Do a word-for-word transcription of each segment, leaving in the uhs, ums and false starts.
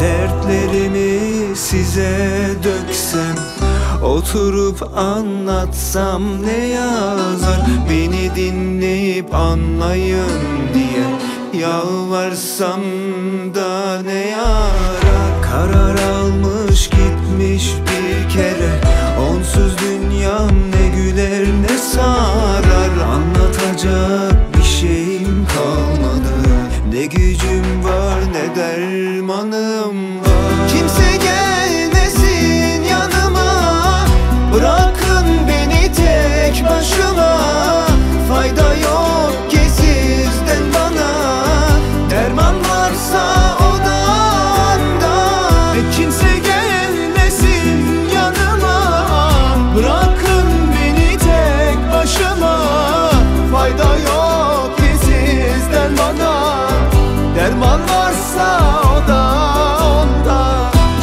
Dertlerimi size döksem, oturup anlatsam ne yazar? Beni dinleyip anlayın diye yalvarsam da ne yarar? Karar almış gitmiş bir kere, onsuz dünyam ne güler ne sarar. Anlatacak bir şeyim kalmadı, ne gücüm var ne dermanım var. Kimse gelmesin yanıma, bırakın beni tek başıma. Fayda yok ki sizden bana, derman varsa o da anda. Kimse gelmesin yanıma, bırakın beni tek başıma. Fayda yok ki sizden bana, derman varsa o da onda.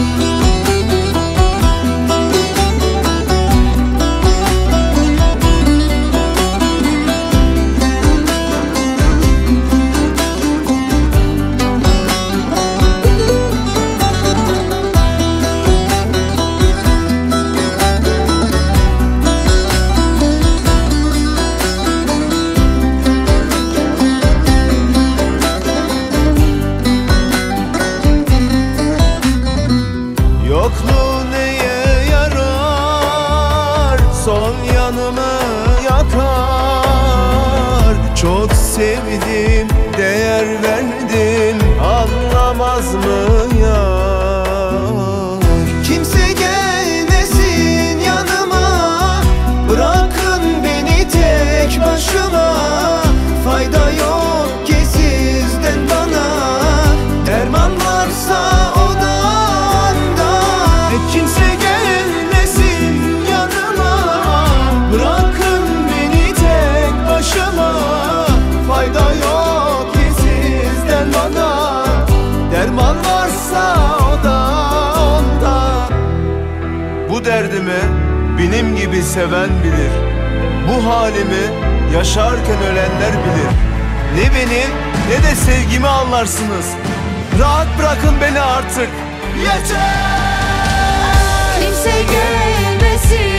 Yokluğu neye yarar, son yanımı yakar. Çok sevdim, değer verdim, anlamaz mı yar? Kimse gelmesin yanıma, bırakın beni tek başıma. Fayda yok ki sizden bana, derman varsa o da. Kimse gelmesin yanıma, bırakın beni tek başıma. Fayda yok ki sizden bana, derman varsa o da onda. Bu derdimi benim gibi seven bilir, bu halimi yaşarken ölenler bilir. Ne beni ne de sevgimi anlarsınız, rahat bırakın beni artık, yeter! Kimse gelmesin